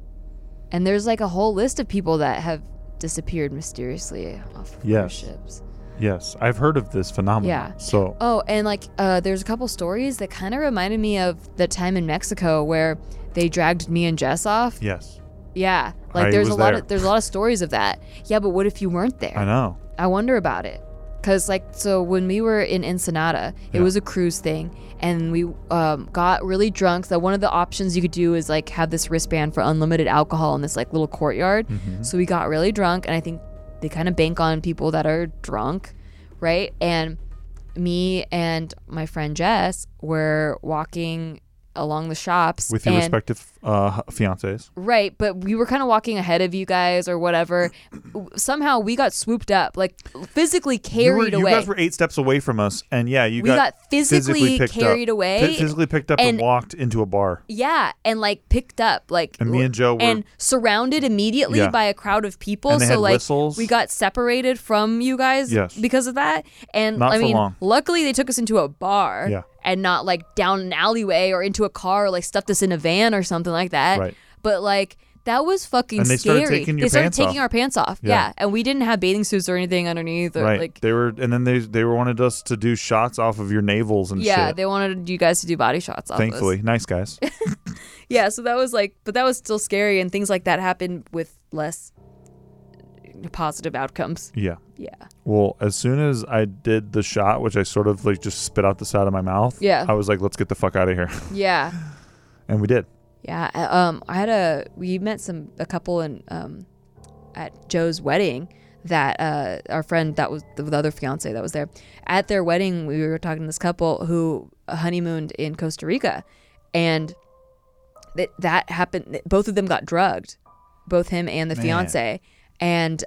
And there's like a whole list of people that have disappeared mysteriously off of cruise ships. Yes, I've heard of this phenomenon. Yeah. So. Oh, and like there's a couple stories that kind of reminded me of the time in Mexico where they dragged me and Jess off. Yes. Yeah. Like I there's was a lot there. of stories of that. Yeah, but what if you weren't there? I know. I wonder about it. Cause like, so when we were in Ensenada, it was a cruise thing, and we got really drunk. So one of the options you could do is like have this wristband for unlimited alcohol in this like little courtyard. Mm-hmm. So we got really drunk, and I think they kind of bank on people that are drunk, right? And me and my friend Jess were walking along the shops With your and- respective fiancés. Right, but we were kind of walking ahead of you guys or whatever. Somehow we got swooped up, like physically carried away. You guys were 8 steps away from us, and yeah, We got physically picked carried up. away. Physically picked up and walked into a bar. Yeah, and like picked up, like, And me and Joe were- and surrounded immediately Yeah. by a crowd of people. And they so had like whistles. we got separated from you guys Yes. because of that. And Not I for mean, long. luckily they took us into a bar. Yeah. And not like down an alleyway or into a car or like stuffed us in a van or something like that. Right. But like that was fucking And they scary. started taking your they started pants taking off. our pants off. Yeah. Yeah. And we didn't have bathing suits or anything underneath or Right. like They were, and then they wanted us to do shots off of your navels and yeah, shit. they wanted you guys to do body shots off us. Thankfully, nice guys. Yeah, so that was like, but that was still scary, and things like that happen with less positive outcomes. Yeah. Yeah. Well, as soon as I did the shot, which I sort of like just spit out the side of my mouth, Yeah. I was like, let's get the fuck out of here. Yeah. And we did. Yeah. We met a couple in at Joe's wedding that our friend that was the other fiance that was there. At their wedding, we were talking to this couple who honeymooned in Costa Rica, and that happened. Both of them got drugged, both him and the Man. fiance, and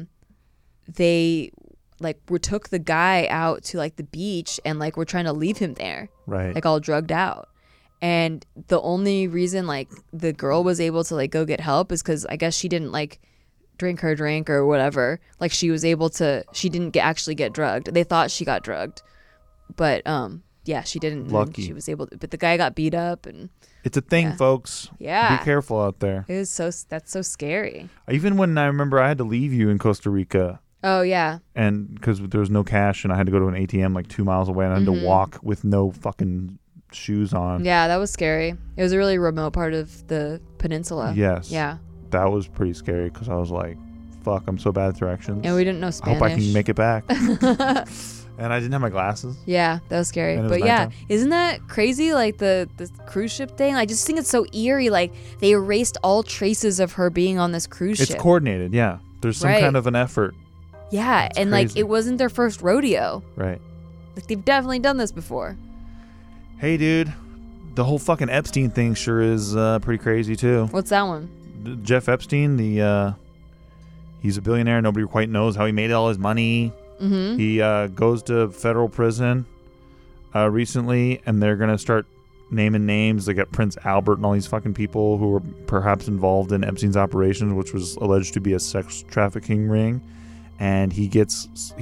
they like took the guy out to like the beach and like were trying to leave him there, Right. like all drugged out. And the only reason like the girl was able to like go get help is because I guess she didn't like drink her drink or whatever. Like she didn't actually get drugged. They thought she got drugged, but yeah, she didn't. Lucky. She was able to, but the guy got beat up and It's a thing, Yeah. folks. Yeah. Be careful out there. it was that's so scary. Even when I remember I had to leave you in Costa Rica, Oh yeah. and because there was no cash, and I had to go to an ATM like 2 miles away, and I had to walk with no fucking shoes on. Yeah, that was scary. It was a really remote part of the peninsula. Yes. Yeah. That was pretty scary because I was like, fuck, I'm so bad at directions. And we didn't know I Spanish. hope I can make it back. And I didn't have my glasses. Yeah, that was scary. And it was But yeah, nighttime. isn't that crazy? Like the cruise ship thing? I just think it's so eerie. Like they erased all traces of her being on this cruise It's ship. coordinated, yeah. There's some Right. kind of an effort, Yeah, It's and like crazy. it wasn't their first rodeo. right? Like they've definitely done this before. Hey, dude, the whole fucking Epstein thing sure is pretty crazy too. What's that one? Jeff Epstein, he's a billionaire. Nobody quite knows how he made all his money. Mm-hmm. He goes to federal prison recently, and they're gonna start naming names. They got Prince Albert and all these fucking people who were perhaps involved in Epstein's operations, which was alleged to be a sex trafficking ring. And he commits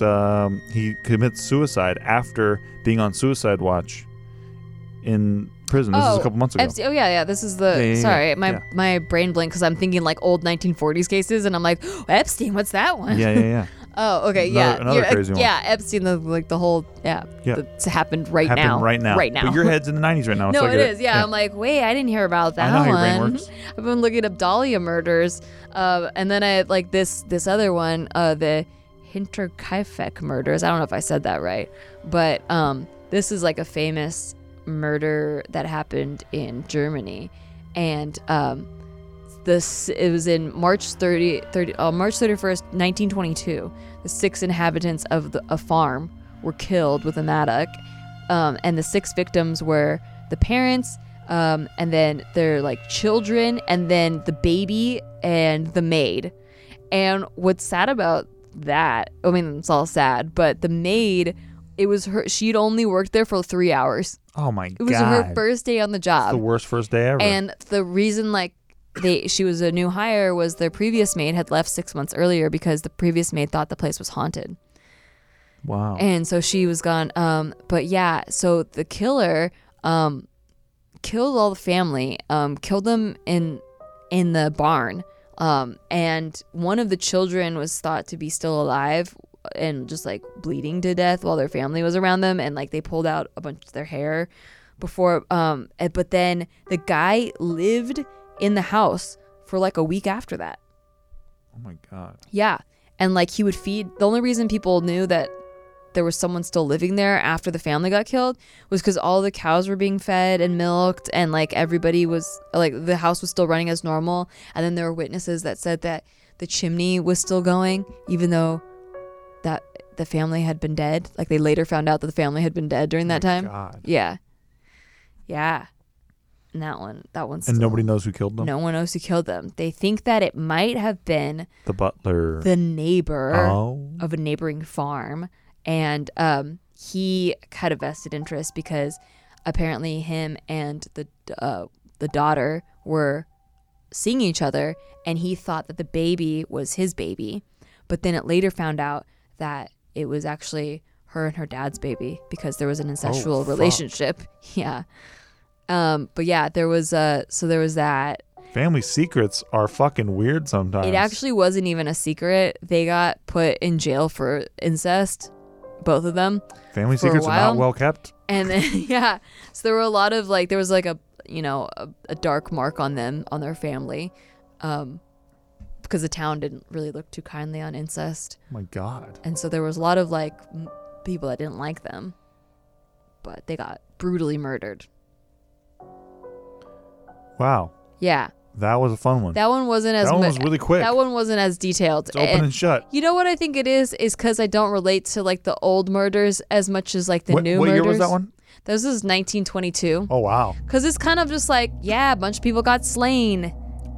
suicide after being on suicide watch in prison. This is a couple months ago. Oh yeah. This is the Yeah. sorry, Yeah. my brain blinked because I'm thinking like old 1940s cases, and I'm like Epstein. What's that one? Yeah. Oh, okay, yeah. Another You're- crazy one. Yeah, Epstein, the whole, Yeah. that's happened right Happened now. right now. Right now. But your head's in the 90s right now. No, so I it get is. Yeah, I'm like, wait, I didn't hear about that I know how your brain one. works. I've been looking up Dahlia murders. And then I had like this other one, the Hinterkaifeck murders. I don't know if I said that right. But this is like a famous murder that happened in Germany. And it was in March 31st, 1922. The 6 inhabitants of a farm were killed with a mattock, and the 6 victims were the parents, and then their like children, and then the baby and the maid. And what's sad about that? I mean, it's all sad, but the maid, it was her. She'd only worked there for 3 hours. Oh my It was God. her first day on the job. The worst first day ever. And the reason like she was a new hire was their previous maid had left 6 months earlier because the previous maid thought the place was haunted. Wow. And so she was gone. But yeah, so the killer killed all the family, killed them in the barn. And one of the children was thought to be still alive and just like bleeding to death while their family was around them, and like they pulled out a bunch of their hair before but then the guy lived in the house for like a week after that. Oh my God. Yeah. And like he would feed. The only reason people knew that there was someone still living there after the family got killed was because all the cows were being fed and milked, and like everybody was like, the house was still running as normal. And then there were witnesses that said that the chimney was still going, even though that the family had been dead. Like they later found out that the family had been dead during that time. God. Yeah. Yeah. And that one's And still, nobody knows who killed them? no one knows who killed them. They think that it might have been The butler. the neighbor Oh. of a neighboring farm, and he had a vested interest because apparently him and the daughter were seeing each other, and he thought that the baby was his baby, but then it later found out that it was actually her and her dad's baby because there was an incestual fuck. relationship. Yeah. But yeah, there was that. Family secrets are fucking weird sometimes. It actually wasn't even a secret. They got put in jail for incest, both of them. Family for a secrets are while. not well kept. And then, yeah, so there were a lot of like, there was like a dark mark on them, on their family, because the town didn't really look too kindly on incest. Oh my God. And so there was a lot of like people that didn't like them, but they got brutally murdered. Wow. Yeah. That was a fun one. That one wasn't as That one mu- was really quick. That one wasn't as detailed. It's open and shut. You know what I think it is because I don't relate to like the old murders as much as like the What new year murders. was that one? This is 1922. Oh, wow. Because it's kind of just like, yeah, a bunch of people got slain.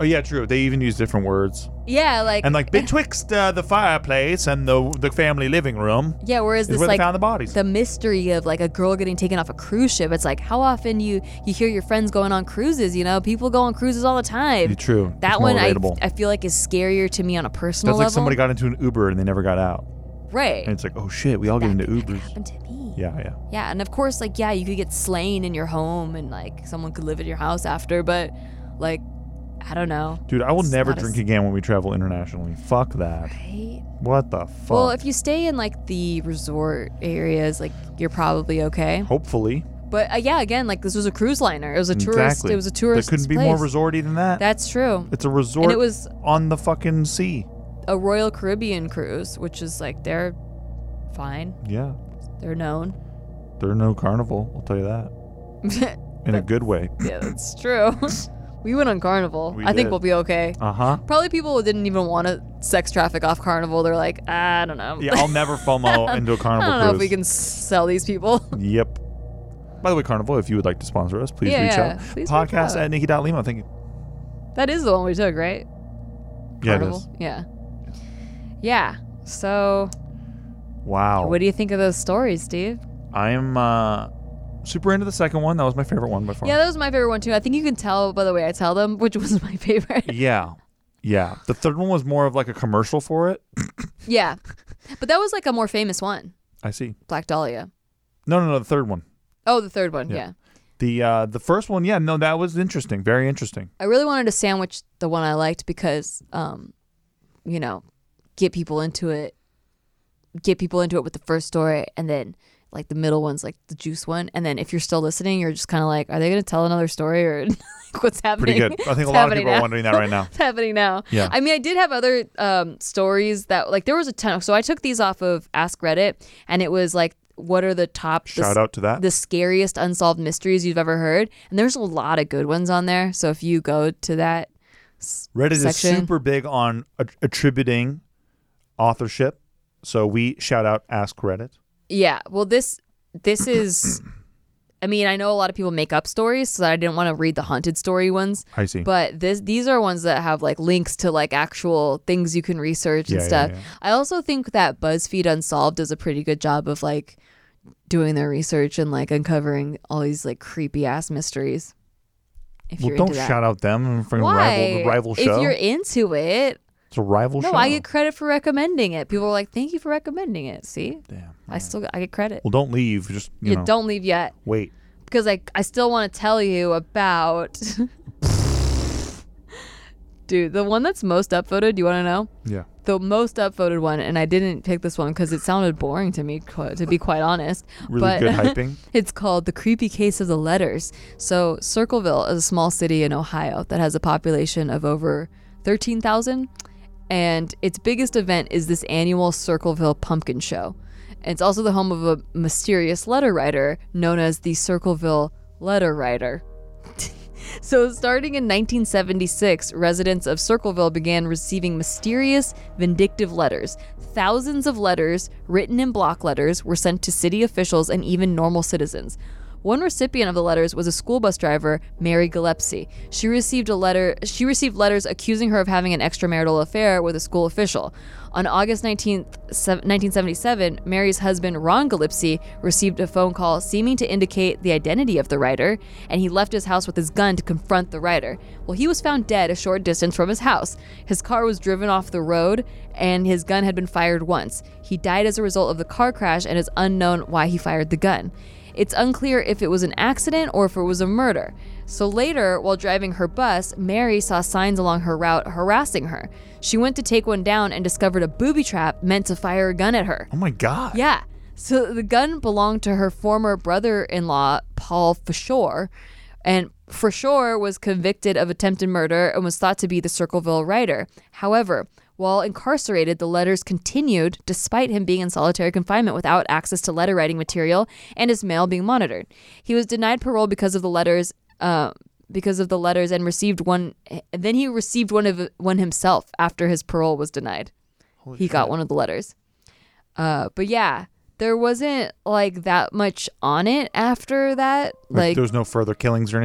Oh yeah, true. They even use different words. Yeah, like And like betwixt the fireplace and the family living room. yeah. Whereas is this where like they found the bodies. the mystery of like a girl getting taken off a cruise ship. It's like how often you hear your friends going on cruises. You know, people go on cruises all the time. True. That It's more one relatable. I feel like is scarier to me on a personal That's like level. somebody got into an Uber and they never got out. right. And it's like, oh shit, we all get into Ubers. Happened to me. Yeah. Yeah, and of course, like, yeah, you could get slain in your home and, like, someone could live at your house after, but, like, I don't know. Dude, I will It's never not drink as- again when we travel internationally. Fuck that. Right? What the fuck? Well, if you stay in, like, the resort areas, like, you're probably okay. Hopefully. But, yeah, again, like, this was a cruise liner. It was a tourist. Exactly. It was a tourist There couldn't be place. more resorty than that. That's true. It's a resort And it was on the fucking sea. a Royal Caribbean cruise, which is, like, they're fine. Yeah. They're known. They're no carnival, I'll tell you that. In a good way. Yeah, that's true. We went on Carnival. We I think did. we'll be okay. Uh-huh. Probably people who didn't even want to sex traffic off Carnival. They're like, I don't know. Yeah, I'll never FOMO into a I carnival don't know if we cruise. can sell these people. Yep. By the way, Carnival, if you would like to sponsor us, please Yeah, reach yeah. out. Please reach Podcast out. at Nikki.Lima. Thank you. That is the one we took, right? Yeah, it Carnival? is. Yeah. Yeah. So, Wow. what do you think of those stories, Steve? I am super into the second one. That was my favorite one by far. Yeah, that was my favorite one too. I think you can tell by the way I tell them which was my favorite. Yeah. Yeah. The third one was more of like a commercial for it. Yeah. But that was like a more famous one. I see. Black Dahlia. No, the third one. Oh, the third one. Yeah. Yeah. The first one, yeah, no, that was interesting. Very interesting. I really wanted to sandwich the one I liked because, you know, get people into it with the first story, and then like the middle one's like the juice one, and then if you're still listening, you're just kind of like, are they going to tell another story or like, what's happening? Pretty good. I think What's a lot of happening people now? are wondering that right now. What's happening now? Yeah. I mean, I did have other stories that like there was a ton. So I took these off of Ask Reddit, and it was like, what are the top Shout out to that. the scariest unsolved mysteries you've ever heard? And there's a lot of good ones on there. So if you go to that Reddit section. is super big on attributing authorship. So we shout out Ask Reddit. Yeah, well, this is, I mean, I know a lot of people make up stories, so I didn't want to read the haunted story ones. I see. But these are ones that have like links to like actual things you can research and Yeah, stuff. yeah. I also think that BuzzFeed Unsolved does a pretty good job of like doing their research and like uncovering all these like creepy ass mysteries. If Well, you're don't into that. shout out them for Why? rival show. If you're into it, It's a rival show. no, I get credit for recommending it. People are like, "Thank you for recommending it." See, Damn. I get credit. Well, don't leave. Just you know, Don't leave yet. wait. Because I still want to tell you about dude, the one that's most upvoted. Do you want to know? Yeah. The most upvoted one, and I didn't pick this one because it sounded boring to me, to be quite honest. Really but good hyping. It's called The Creepy Case of the Letters. So Circleville is a small city in Ohio that has a population of over 13,000, and its biggest event is this annual Circleville Pumpkin Show. And it's also the home of a mysterious letter writer known as the Circleville Letter Writer. So starting in 1976, residents of Circleville began receiving mysterious, vindictive letters. Thousands of letters, written in block letters, were sent to city officials and even normal citizens. One recipient of the letters was a school bus driver, Mary Gillespie. She received letters accusing her of having an extramarital affair with a school official. On August 19th, 1977, Mary's husband, Ron Gillespie, received a phone call seeming to indicate the identity of the writer, and he left his house with his gun to confront the writer. Well, he was found dead a short distance from his house. His car was driven off the road, and his gun had been fired once. He died as a result of the car crash, and it's unknown why he fired the gun. It's unclear if it was an accident or if it was a murder. So later, while driving her bus, Mary saw signs along her route harassing her. She went to take one down and discovered a booby trap meant to fire a gun at her. Oh my God. Yeah. So the gun belonged to her former brother-in-law, Paul Fashore, and Fashore was convicted of attempted murder and was thought to be the Circleville writer. However, while incarcerated, the letters continued despite him being in solitary confinement without access to letter writing material and his mail being monitored. He was denied parole because of the letters and received one. Then he received one himself after his parole was denied. He got one of the letters. But yeah, there wasn't like that much on it after that. Like there was no further killings or anything.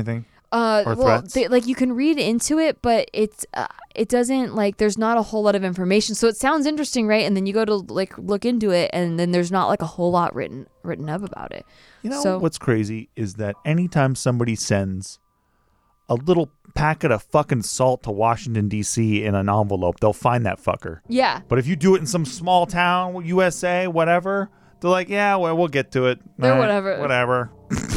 threats? Like you can read into it, but it doesn't like there's not a whole lot of information. So it sounds interesting, right? And then you go to like look into it, and then there's not like a whole lot written up about it. You know what's crazy is that anytime somebody sends a little packet of fucking salt to Washington, D.C. in an envelope, they'll find that fucker. Yeah. But if you do it in some small town, USA, whatever, they're like, yeah, well, we'll get to it. They're whatever. Whatever.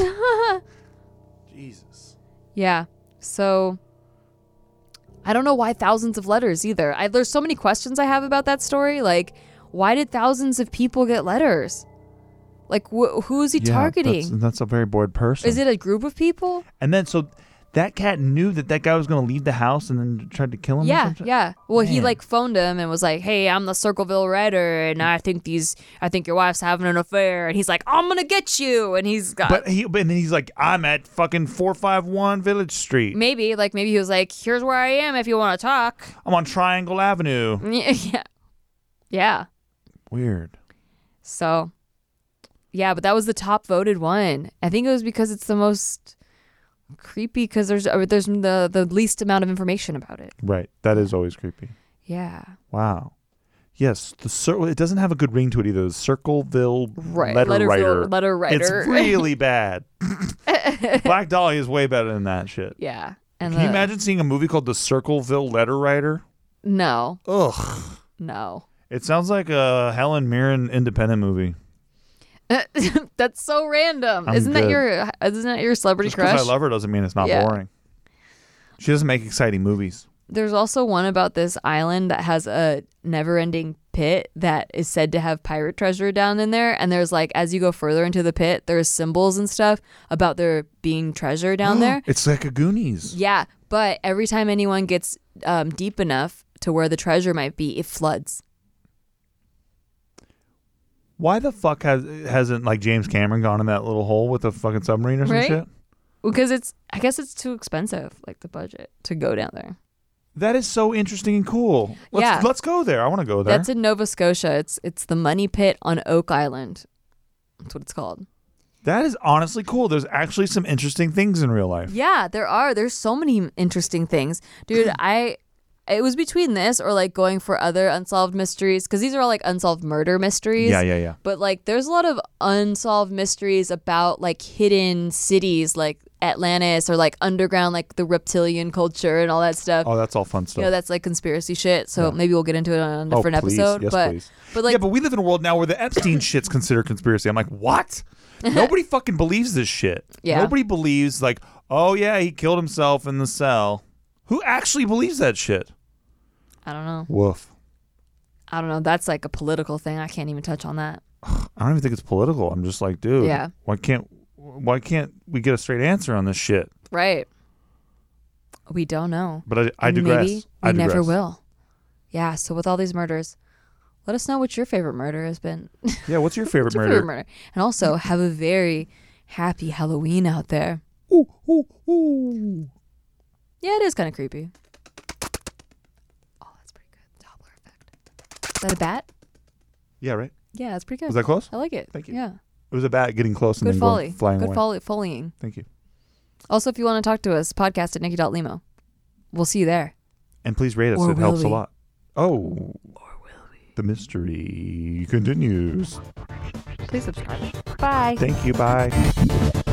Jesus. Yeah. So I don't know why thousands of letters either. There's so many questions I have about that story. Like, why did thousands of people get letters? Like, who is he targeting? That's a very bored person. Is it a group of people? And then, so that cat knew that guy was going to leave the house and then tried to kill him? Yeah, or something? yeah. Well, he Man. like phoned him and was like, "Hey, I'm the Circleville writer, and I think your wife's having an affair." And he's like, "I'm gonna get you." And he's got. But then he's like, "I'm at fucking 451 Village Street. Maybe he was like, "Here's where I am if you want to talk." I'm on Triangle Avenue." Yeah. Yeah. Weird. So, yeah, but that was the top voted one. I think it was because it's the most creepy because there's the least amount of information about it. Right. That is always creepy. Yeah. Wow. Yes, it doesn't have a good ring to it either. The Circleville Right. letter writer. Letter writer. It's really bad. Black Dahlia is way better than that shit. Yeah. And Can you imagine seeing a movie called The Circleville Letter Writer? No. Ugh. No. It sounds like a Helen Mirren independent movie. That's so random. I'm Isn't good. that your celebrity Just because crush? I love her doesn't mean it's not Yeah. boring. She doesn't make exciting movies. There's also one about this island that has a never-ending pit that is said to have pirate treasure down in there. And there's like, as you go further into the pit, there's symbols and stuff about there being treasure down there. It's like a Goonies. Yeah, but every time anyone gets deep enough to where the treasure might be, it floods. Why the fuck hasn't like James Cameron gone in that little hole with a fucking submarine or some Right? shit? Because I guess it's too expensive, like the budget, to go down there. That is so interesting and cool. Let's go there. I want to go there. That's in Nova Scotia. It's the Money Pit on Oak Island. That's what it's called. That is honestly cool. There's actually some interesting things in real life. Yeah, there are. There's so many interesting things. Dude, it was between this or like going for other unsolved mysteries because these are all like unsolved murder mysteries. Yeah. But like there's a lot of unsolved mysteries about like hidden cities like Atlantis or like underground like the reptilian culture and all that stuff. Oh, that's all fun stuff. You know, that's like conspiracy shit. So maybe we'll get into it on a different please. episode. Yes, but please. but like yeah, but we live in a world now where the Epstein shit's considered conspiracy. I'm like, what? Nobody fucking believes this shit. Yeah. Nobody believes like, oh yeah, he killed himself in the cell. Who actually believes that shit? I don't know. Woof. I don't know. That's like a political thing. I can't even touch on that. I don't even think it's political. I'm just like, dude. Yeah. Why can't we get a straight answer on this shit? Right. We don't know. But I And digress. Maybe I we never digress. will. Yeah. So with all these murders, let us know what your favorite murder has been. Yeah. What's your favorite What's your murder? favorite murder? And also have a very happy Halloween out there. Ooh, ooh, ooh. Yeah, it is kind of creepy. Oh, that's pretty good. Doppler effect. Is that a bat? Yeah. Right. Yeah, that's pretty good. Was that close? I like it. Thank you. Yeah. It was a bat getting close and Good then foley. going flying Good away. foleying. Thank you. Also, if you want to talk to us, podcast at Nikki.Limo. We'll see you there. And please rate us. Or It will helps a we? lot. Oh. Or will we? The mystery continues. Please subscribe. Bye. Thank you. Bye.